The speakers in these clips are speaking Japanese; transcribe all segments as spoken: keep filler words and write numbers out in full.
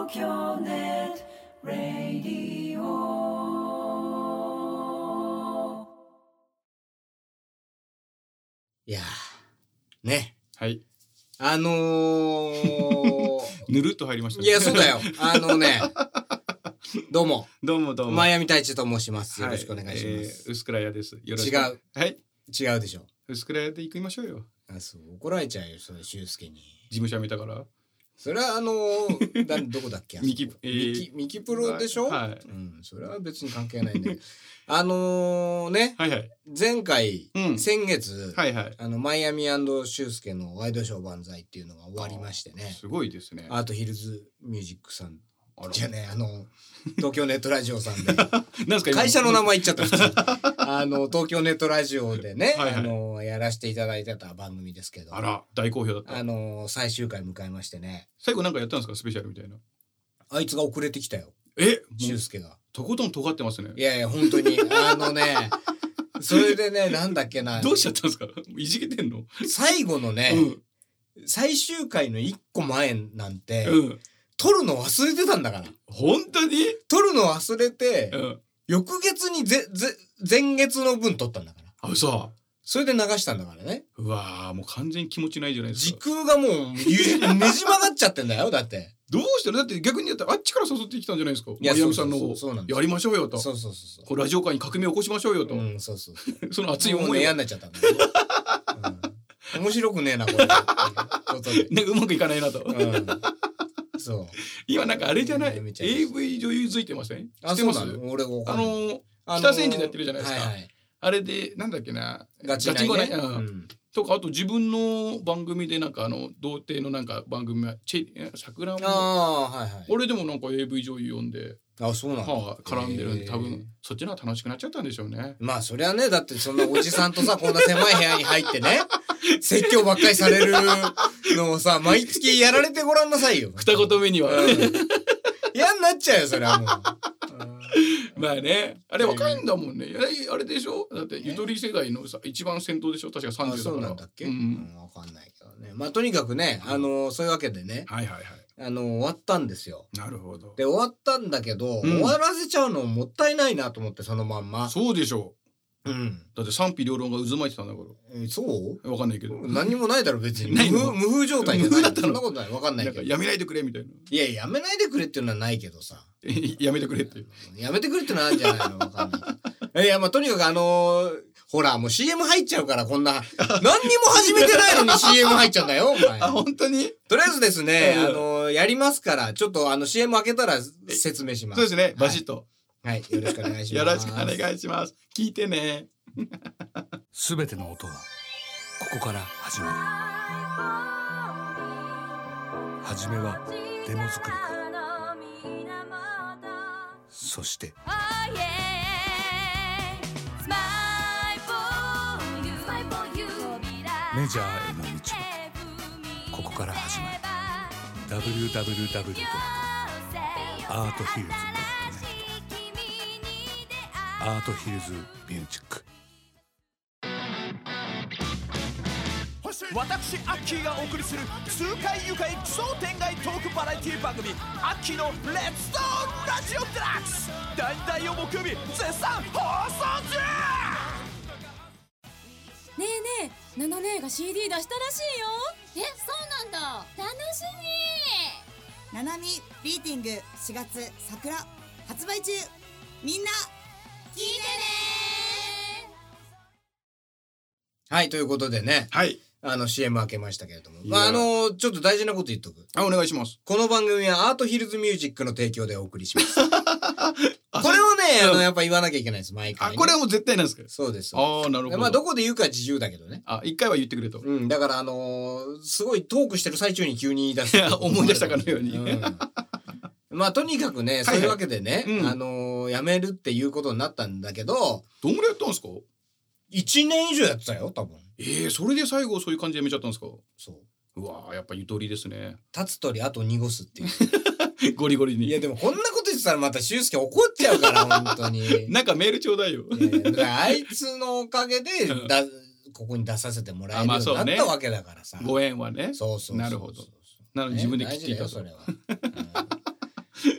東京ネットラディオ。いやーね、 はいあのー、 ぬるっと入りましたね。 いやそうだよ、あのねどうもどうもどうもマイアミ太一と申します。よろしくお願いします。 はい、えー、薄倉屋です。よろしく。 違う。 はい違うでしょ。 薄倉屋で行きましょうよ。 あ、そう怒られちゃうよ、それ修介に。 事務所見たからそれはあのー、だどこだっけミキ、えー、 ミキミキプロでしょ。 はい、 うん、それは別に関係ないんだけどあのー、ね、 はいはい、 前回、うん、先月、 はいはい、 あのマイアミ&修介のワイドショー万歳っていうのが終わりましてね。 すごいですね。 アートヒルズミュージックさんじゃね、あの東京ネットラジオさんでなんすか会社の名前言っちゃった普通あの東京ネットラジオでね、はいはい、あのやらせていただいてた番組ですけど、 あら大好評だった。 あの最終回迎えましてね。 最後なんかやったんですか、スペシャルみたいな。 あいつが遅れてきたよ。 え、 修介がとことん尖ってますね。 いやいや本当にあのねそれでね、なんだっけな、 どうしちゃったんですか、いじけてんの。 最後のね、うん、最終回のいっこまえなんて、うん、撮るの忘れてたんだから。 本当に撮るの忘れて、うん、翌月にぜぜ前月の分撮ったんだから。 あ、そう。 それで流したんだからね。 うわー、もう完全に気持ちないじゃないですか。時空がもうねじ曲がっちゃってんだよ。だってどうしてる、だって逆にやったらあっちから誘ってきたんじゃないですか。マイアミさんのやりましょうよと。 そうそうそうそう。 これラジオ界に革命を起こしましょうよと。 うん、そうそうそう。 その熱い思いもうね、嫌になっちゃったんだよ、うん、面白くねえなこれことでなんかうまくいかないなと、うん、 そう今なんかあれじゃない、エーブイ 女優付いてません？知ってます？俺があの北千住でやってるじゃないですか、はいはい、あれでなんだっけな、 ガチンコね、 うんうん、とかあと自分の番組でなんかあの童貞のなんか番組はチェ桜も、 あ、はいはい、 俺でもなんか エーブイ 女優呼んで、 あ、そうなんだ、 はあ、絡んでるんで、多分そっちの方が楽しくなっちゃったんでしょうね。 まあそりゃね、だってそんなおじさんとさこんな狭い部屋に入ってね説教ばっかりされるのをさ毎月やられてごらんなさいよ。 二言目には、うん、 嫌になっちゃうよそれはもうまあね、あれ若いんだもんね。あれでしょ、だってゆとり世代のさ一番先頭でしょ、確かさんじゅうだから。 そうなんだっけ、うんうん、分かんないけどね。まあとにかくね、あのー、そういうわけでね、 はいはいはい、 あのー、終わったんですよ。 なるほど。 で終わったんだけど、うん、終わらせちゃうのもったいないなと思って、そのまんま。 そうでしょう、 うん、 だって賛否両論が渦巻いてたんだから。 えー、そうわかんないけど何にもないだろ別に無風、無風状態じゃないそんなことない、わかんないけど、 なんかやめないでくれみたいな。 いややめないでくれっていうのはないけどさやめてくれってやめてくれってのはあるんじゃないの、わかんないいやまあとにかくあのー、ほらもう シーエム 入っちゃうから、こんな何にも始めてないのに シーエム 入っちゃうんだよお前。 あ、本当に。 とりあえずですね、うん、あのー、やりますから、ちょっとあの シーエム 開けたら説明します。 そうですね、バシッと、 はい、はい、よろしくお願いしますよろしくお願いします。聞いてねすべての音はここから始まる。はじめはデモ作りから、そしてメジャーへの道はここから始まる。 ダブリューダブリューダブリュー ドットアートヒルズ ドットネット アートヒルズミュージック。 私アッキーがお送りする痛快愉快奇想天外トークバラエティ番組アッキーのレッツトークラジオデラックス、だいたいを木曜日絶賛放送中。 ねえねえ、ナナ姉が シーディー 出したらしいよ。え、そうなんだ、楽しみ。 ナナミビーティングしがつ桜発売中、みんな聞いてね。 はい、ということでね、 はい、 あの シーエム 開けましたけれども、まああのちょっと大事なこと言っとく。 あ、お願いします。 この番組はアートヒルズミュージックの提供でお送りしますこれをね、あのやっぱ言わなきゃいけないです、毎回、ね、 あ、これはもう絶対なんですか。 そうです。 ああ、なるほど。 まあどこで言うか自由だけどね。 あ、一回は言ってくれと。 うん、だからあのー、すごいトークしてる最中に急に言い出す思い出したかのように、うん、 まあとにかくね、そういうわけでね、はいはい、あのー、やめるっていうことになったんだけど、 どんぐらいやったんですか。 いちねん以上やってたよ多分。 えー、それで最後そういう感じでやめちゃったんですか。 そう。 うわー、やっぱゆとりですね。 立つ鳥あと濁すっていうゴリゴリに。 いやでもこんなこと言ってたらまた修介怒っちゃうから本当になんかメールちょうだいよ。 だからあいつのおかげでだここに出させてもらえるようになったわけだからさ、 ご縁はね。 そうそうそうそう。 なるほど。なので自分で切っていた、 ね、それは、うん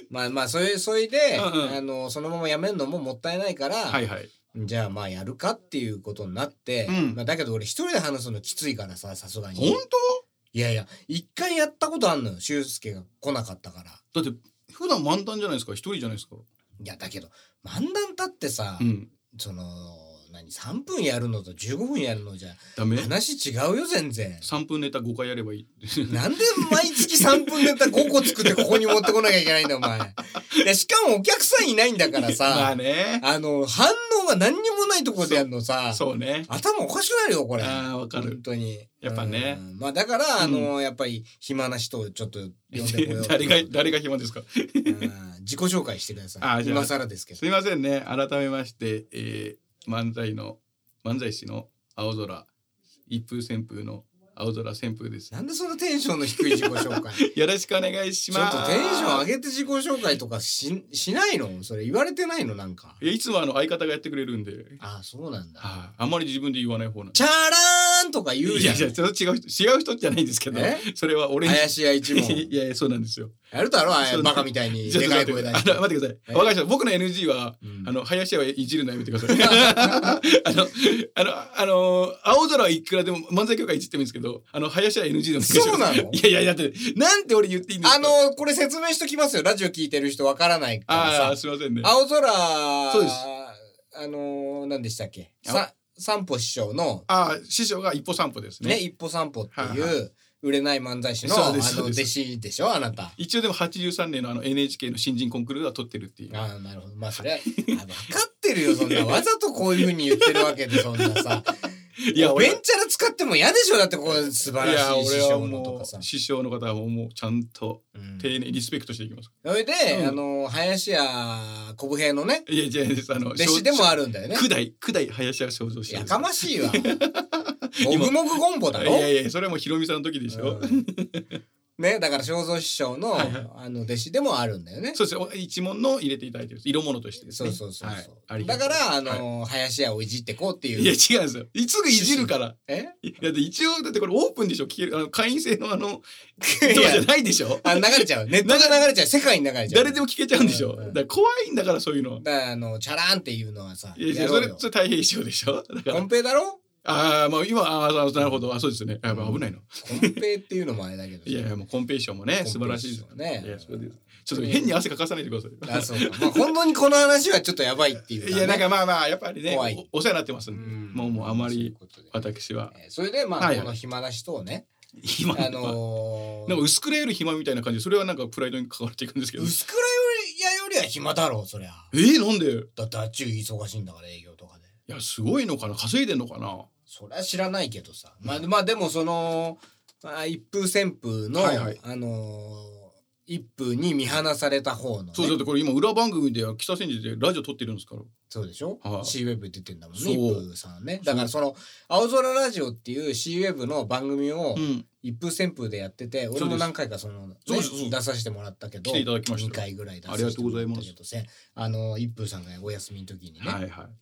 まあまあそれそれで、うんうん、あのそのままやめるのももったいないから、はいはい、じゃあまあやるかっていうことになって、うんまあ、だけど俺一人で話すのきついからさ、さすがに。 本当？ いやいや一回やったことあんのよ、俊介が来なかったから。 だって普段漫談じゃないですか、一人じゃないですか。 いやだけど漫談だってさ、うん、その何さんぷんやるのとじゅうごふんやるのじゃダメ？話違うよ全然。 さんぷんネタごかいやればいい。 なんで毎月さんぷんネタごこ作ってここに持ってこなきゃいけないんだお前。いやしかもお客さんいないんだからさ、 まあね、 あの反応が何にもないところでやるのさ、 そうね、 頭おかしくなるよこれ。 ああわかる。 本当にやっぱね、 まあだからあの、うん、やっぱり暇な人をちょっと呼んでこよう。 誰が誰が暇ですか。 自己紹介してください。あ今更ですけど。 すいませんね、改めまして、えー、漫才の漫才師の青空一風旋風の青空旋風です。 なんでそのテンションの低い自己紹介。 よろしくお願いします。 ちょっとテンション上げて自己紹介とか し, しないの？それ言われてないの？なんかいつもあの相方がやってくれるんで。 ああそうなんだ。 あ, あんまり自分で言わない方なんで。 チャラーンとか言うじゃん。 いやいやそれ違う人違う人じゃないんですけど、それは俺に林家一門。 いやいやそうなんですよ。 やるだろあバカみたいにでかい声出して。 待ってください。わかりました。僕の エヌジー は、うん、あの林家はいじるのやめてください。あのあのあの青空はいくらでも漫才協会いじってもいいんですけど、あの林家 エヌジー のそうなの？ いやいやだってなんて俺言っていいんですか。 あのこれ説明しときますよ。ラジオ聞いてる人わからないからさ。 ああすいませんね。 青空そうです。あの何でしたっけ？さ散歩師匠のあ師匠が一歩散歩ですね。 ね一歩散歩っていう。はいはい売れない漫才師のあの弟子でしょあなた。 一応でもはちじゅうさんねんのあの エヌエイチケー の新人コンクールは取ってるっていう。 ああなるほど。まあそれは分かってるよそんなわざとこういう風に言ってるわけでそんなさ。いやベンチャラ使っても嫌でしょだってこれ素晴らしい師匠のとかさ。 師匠の方はもうちゃんと丁寧にリスペクトしていきます。 それで、うん、あの林家小武平のね。 いやいやあの弟子でもあるんだよね。 九代九代林家正蔵師匠。 やかましいわ。もぐもぐゴンボだろ。 いやいやそれはもうひろみさんの時でしょ。うんね、だから正蔵師匠の、はいはい、あの弟子でもあるんだよね。 そうですよ。一門の入れていただいてる色物としてですね。 そうそうそうそう、はい、だからあの、はい、林家をいじってこうっていう。 いや違うんですよ。いつぐいじるから。え？だって一応だってこれオープンでしょ。聞けるあの会員制のあのとかじゃないでしょ。 あ流れちゃう。ネットで流れちゃう。世界に流れちゃう。 誰でも聞けちゃうんでしょ。うんうん、だから怖いんだからそういうの。 だからあのチャラーンっていうのはさ。 いやいやそれそれ太平師匠でしょ。 コンペだろ。 ああまあ今ああなるほどあそうですね。やっぱ危ないの。 コンペっていうのもあれだけど。 いやいやもうコンペイションもね素晴らしいですね。いやそうです。ちょっと変に汗かかさないでください。 あそうか。まあ本当にこの話はちょっとやばいっていう、 ね。いやなんかまあまあやっぱりね お, お世話になってますんで、うんもうもうあまり私は。 それでまあ、はい、この暇な人をね。 暇あのー、なんか薄暗より暇みたいな感じでそれはなんかプライドに関わっていくんですけど。 薄暗よりは暇だろうそりゃ。 えー、なんで？ だってあっち忙しいんだから営業とかで。 いやすごいのかな稼いでんのかな。 それは知らないけどさ、まあ、まあでもその、まあ、一風旋風の、はいはい、あのー、一風に見放された方の、ね、 そうだってこれ今裏番組で北千住でラジオ撮ってるんですから。 そうでしょ、はあ、シー ウェブ出てんだもんね一風さんね。だからその青空ラジオっていう シー ウェブの番組を一風旋風でやってて、うん、俺も何回かその、ね、出させてもらったけど来ていただきました。 にかいぐらい出させてもらったけどあの一風さんがお休みの時にね、はいはい、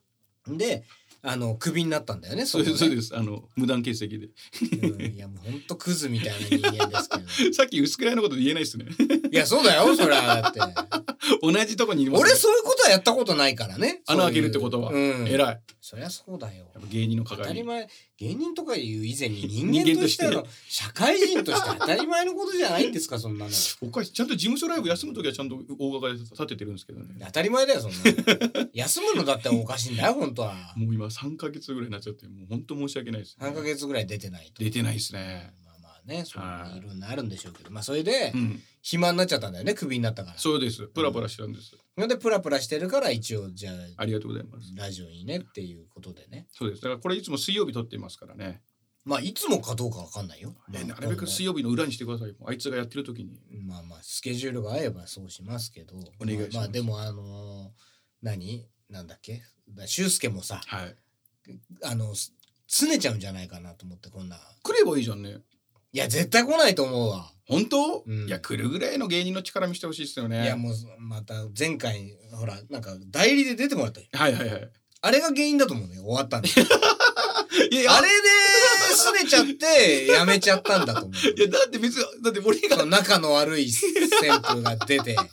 であのクビになったんだよね。 そうですそうです。あの無断欠席で、 うん、いやもうほんとクズみたいな人間ですけどさっき薄暗いのこと言えないっすね。 いやそうだよそれはだって同じとこにいます、ね、 俺そういうことはやったことないからね。 穴開けるってことは、うん、偉い。 そりゃそうだよ。 やっぱ芸人の鏡。 当たり前。芸人とかいう以前に人間としての社会人として当たり前のことじゃないんですかそんなの。 おかしい。ちゃんと事務所ライブ休むときはちゃんと大掛かりで立ててるんですけどね。 当たり前だよそんなの休むのだっておかしいんだよ本当は。 もう今さんかげつぐらいになっちゃってもう本当申し訳ないです、ね、 さんかげつぐらい出てないと。 出てないですね。 まあまあねそういういろんなあるんでしょうけど、まあそれで、うん、暇になっちゃったんだよねクビになったから。 そうです。プラプラしてたんです。 なんでプラプラしてるから一応じゃあありがとうございますラジオいいねっていうことでね。 そうです。だからこれいつも水曜日撮っていますからね。 まあいつもかどうかわかんないよ、 ね、なるべく水曜日の裏にしてください。あいつがやってる時に。 まあまあスケジュールが合えばそうしますけどお願いします。 まあ、まあでもあのー、何なんだっけ俊介もさ、はい、あの拗ねちゃうんじゃないかなと思ってこんな来ればいいじゃんね。 いや絶対来ないと思うわ。 本当、うん、いや来るぐらいの芸人の力見せてほしいですよね。 いやもうまた前回ほらなんか代理で出てもらったよ。 はいはいはい。 あれが原因だと思うね終わったんでいやあれですねちゃってやめちゃったんだと思う。 いやだって別にだって俺が仲の悪い旋風が出て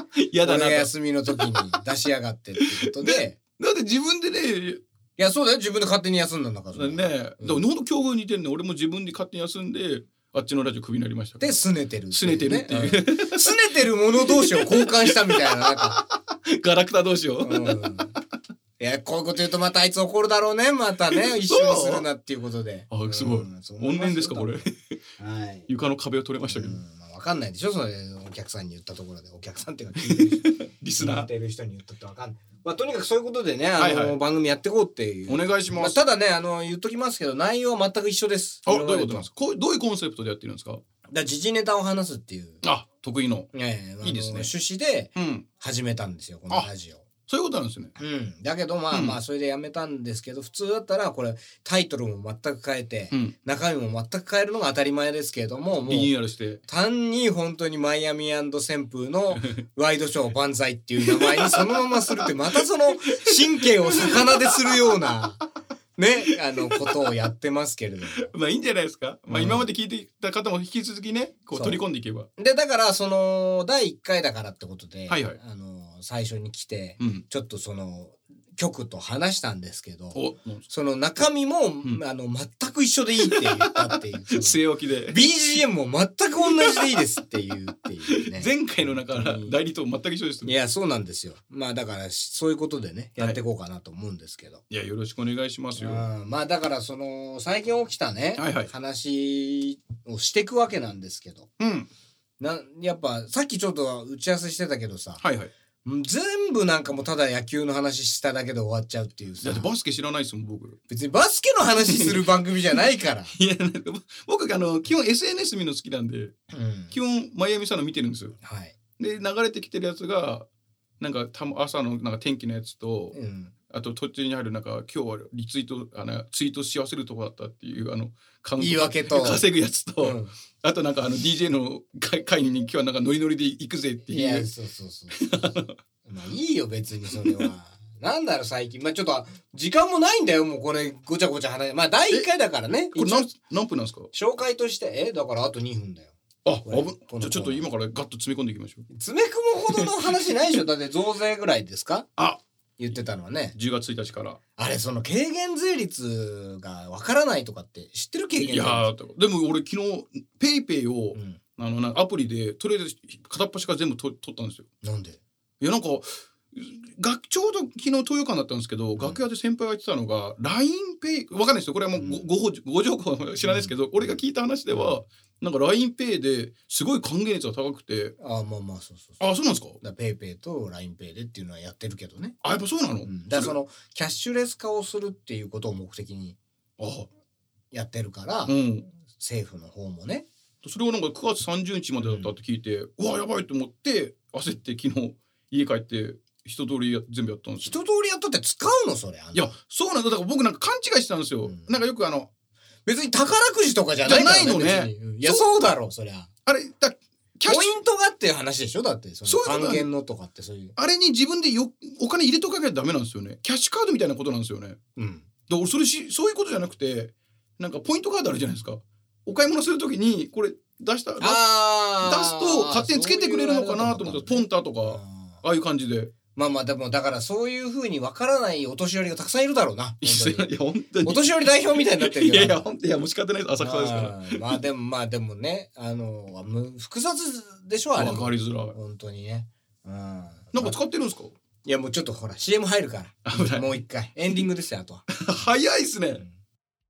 やだなと。 俺が休みの時に出しやがってっていうことでだって自分でね、 いやそうだよ、自分で勝手に休んだんだからね、だからほんと境遇似てるね。俺も自分で勝手に休んであっちのラジオクビになりましたで拗ねてる拗ねてるっていう、 拗ねてる者同士を交換したみたいな、なんかガラクタ同士を、うん、 いやこういうこと言うとまたあいつ怒るだろうね、またね一緒にするなっていうことで。 あすごい、うん、怨念ですかこれ、はい、床の壁を取れましたけど、うん、 まあ、分かんないでしょそれ、お客さんに言ったところで。お客さんっていうか聞いてる人リスナー聞いてる人に言ったって分かんない。まあ、とにかくそういうことでね、あの、はいはい、番組やっていこうっていう。 お願いします。 まあ、ただね、あの言っときますけど内容は全く一緒です。 あ、どういうことなんですか。こうどういうコンセプトでやってるんですか。 だ時事ネタを話すっていう。 あ、得意の。 ええ、 いいですね。 趣旨で始めたんですよ、うん、このラジオ。 そういうことなんですね。 うん。だけどまあまあそれでやめたんですけど、うん、普通だったらこれタイトルも全く変えて、うん、中身も全く変えるのが当たり前ですけれども、もうリニューアルして単に本当にマイアミ&旋風のワイドショー万歳っていう名前にそのままするって、またその神経を逆なでするようなね、あのことをやってますけれどもまあいいんじゃないですか、うん、まあ今まで聞いていた方も引き続きねこう取り込んでいけば。 でだからそのだいいっかいだからってことで、 はいはい、 あの最初に来て、うん、ちょっとその局と話したんですけど、その中身も、うん、あの全く一緒でいいって言ったっていう据え置きでビージーエム も全く同じでいいですっていうっていうね前回の中から代理と全く一緒ですね。 いやそうなんですよ。まあだからそういうことでねやっていこうかなと思うんですけど、はい、 いやよろしくお願いしますよ。 あまあだからその最近起きたね、はいはい、話をしていくわけなんですけど、うん、なやっぱさっきちょっと打ち合わせしてたけどさ、はいはい、全部なんかもうただ野球の話しただけで終わっちゃうっていうさ。 だってバスケ知らないですもん僕。 別にバスケの話する番組じゃないからいやなんか僕あの基本 エスエヌエス 見るの好きなんで、うん、基本マイアミさんの見てるんですよ、はい、で流れてきてるやつがなんかた朝のなんか天気のやつと、うん、あと途中に入るなんか今日はリツイートあのツイートし忘れるとこだったっていうあの言い訳と稼ぐやつと、うん、あとなんかあの ディージェー の会に今日はなんかノリノリで行くぜっていう。いやそうそうそうまあいいよ別にそれはなんだろう最近まあちょっと時間もないんだよもうこれごちゃごちゃ話まあだいいっかいだからね。 これ 何, 何分なんですか紹介として。えだからあとにふんだよ。 ああぶじゃちょっと今からガッと詰め込んでいきましょう。 詰め込むほどの話ないでしょだって増税ぐらいですかあ言ってたのはねじゅうがつついたちからあれその軽減税率がわからないとかって知ってる？軽減税率。いやでも俺昨日ペイペイを、うん、あのなんかアプリでとりあえず片っ端から全部と取ったんですよ。 なんで？ いやなんかがちょうど昨日東洋館だったんですけど、うん、楽屋で先輩が言ってたのが ライン ペイわかんないですよこれはもう ご,、うん、ご, ご情報知らないですけど、うん、俺が聞いた話ではなんか ライン ペイですごい還元率が高くて。 あまあまあそうそうそう。あそうなんですか。 だペイペイと ライン ペイでっていうのはやってるけどね。 あやっぱそうなの、 うん、だからそのキャッシュレス化をするっていうことを目的にやってるから、うん、政府の方もねそれをなんかくがつさんじゅうにちまでだったって聞いて、うん、うわやばいと思って焦って昨日家帰って一通りや全部やったんですよ。 一通りやったって使うのそれ。 いやそうなんだ。だから僕なんか勘違いしてたんですよ、うん、なんかよくあの別に宝くじとかじゃないからね。 じゃないのね。 いやそうだろうそりゃ。 あれだキャッシュポイントがっていう話でしょだってその還元のとかってそういう。 あれに自分でよお金入れとかなきゃダメなんですよね。キャッシュカードみたいなことなんですよね。うん。だからそれしそういうことじゃなくてなんかポイントカードあるじゃないですか。お買い物するときにこれ出した出すと勝手につけてくれるのかなと思ってポンタとかああいう感じで。 まあまあでもだからそういう風に分からないお年寄りがたくさんいるだろうな。 いや本当にお年寄り代表みたいになってるけど。 いやいや本当いやもう仕方ないです浅草ですから。 まあでもまあでもねあの複雑でしょあれ。 分かりづらい。 本当にね。うん。 なんか使ってるんですか？ いやもうちょっとほら シーエム 入るからもう一回エンディングですよあとは。 早いですね。うん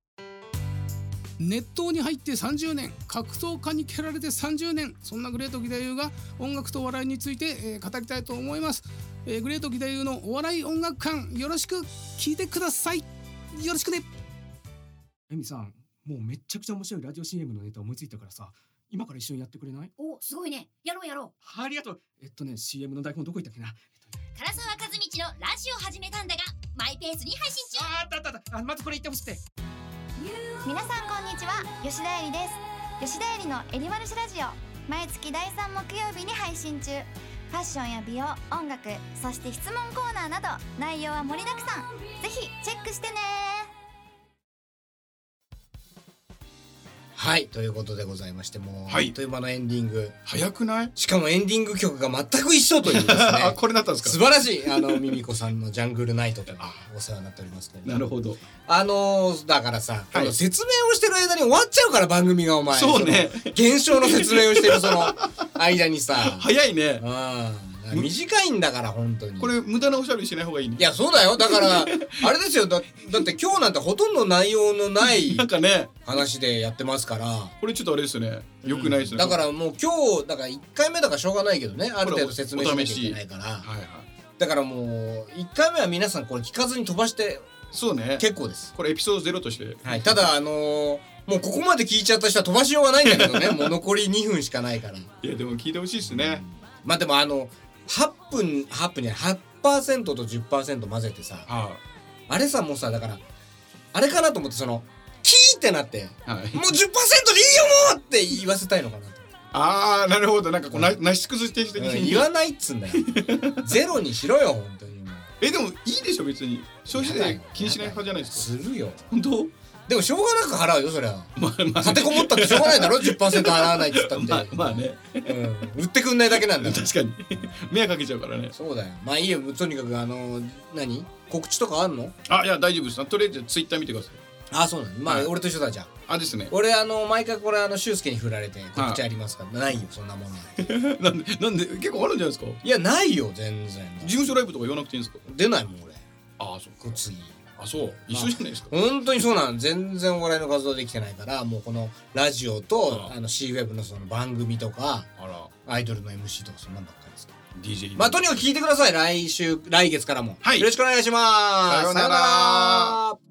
熱湯に入ってさんじゅうねん格闘家に蹴られてさんじゅうねんそんなグレート義太夫が音楽とお笑いについて、えー、語りたいと思います、えー、グレート義太夫のお笑い音楽館よろしく聞いてくださいよろしくね。 エミさんもうめっちゃくちゃ面白いラジオ シーエム のネタ思いついたからさ今から一緒にやってくれない？ おすごいねやろうやろう。 ありがとう。えっとね シーエム の台本どこ行ったっけな、えっとね、 唐沢和道のラジオ始めたんだがマイペースに配信中。 ああったあったあったあまずこれ言ってほしくて。 皆さんこんにちは吉田絵里です。吉田絵里のエリマルシラジオ毎月だいさん木曜日に配信中。ファッションや美容音楽そして質問コーナーなど内容は盛りだくさん。ぜひチェックしてね。 はいということでございましてもう、はい、あっという間のエンディング早くない？ しかもエンディング曲が全く一緒というですねあこれだったんですか？ 素晴らしいあのミミコさんのジャングルナイトとかお世話になっておりますけど、 なるほど。 あのー、だからさ、はい、説明をしてる間に終わっちゃうから番組がお前そうね現象の説明をしてるその間にさ早いね。 うん短いんだから本当にこれ無駄なおしゃべりしない方がいいね。 いやそうだよだからあれですよ だ, だって今日なんてほとんど内容のないなんかね話でやってますからこれちょっとあれですねよくないですね、うん、 だからもう今日だからいっかいめだからしょうがないけどねある程度説明しなきゃいけないから、はいはい、だからもういっかいめは皆さんこれ聞かずに飛ばしてそうね結構です。 これエピソードゼロとして、 はい、ただあのー、もうここまで聞いちゃった人は飛ばしようがないんだけどねもう残りにふんしかないからいやでも聞いてほしいですね、 うん、まあでもあのはっぷんはっぷんに はちパーセント と じゅっパーセント 混ぜてさ、はあ、あれさもうさだからあれかなと思ってそのキーってなって、はい、もう じゅっパーセント でいいよもうって言わせたいのかなと。 あーなるほどなんかこう、うん、なし崩してきて、 うん、言わないっつんだよゼロにしろよ本当にもうえでもいいでしょ別に消費税気にしない派じゃないですか。するよ本当でもしょうがなく払うよそりゃ、まあまあ、立てこもったってしょうがないだろ じゅっパーセント 払わないって言ったってまあ、 まあね、 うん、売ってくんないだけなんだ確かに迷惑かけちゃうからね。 そうだよまあいいよとにかくあの何告知とかあんの？ あいや大丈夫ですとりあえずツイッター見てください。 あそうなのまあ、はい、俺と一緒だじゃんあですね俺あの毎回これあの俊介に振られて告知ありますから、はい、ないよそんなものなんでなんで結構あるんじゃないですか。 いやないよ全然事務所ライブとか言わなくていいんですか。 出ないもん俺。 ああそっか次あそう一緒じゃないですか。 本当にそうなの全然お笑いの活動できてないからもうこのラジオとああの C ウェブのその番組とかあらアイドルの エムシー とかそんなんばっかりですから ディージェー まあとにかく聞いてください来週来月からも、はい、よろしくお願いします。 さようなら。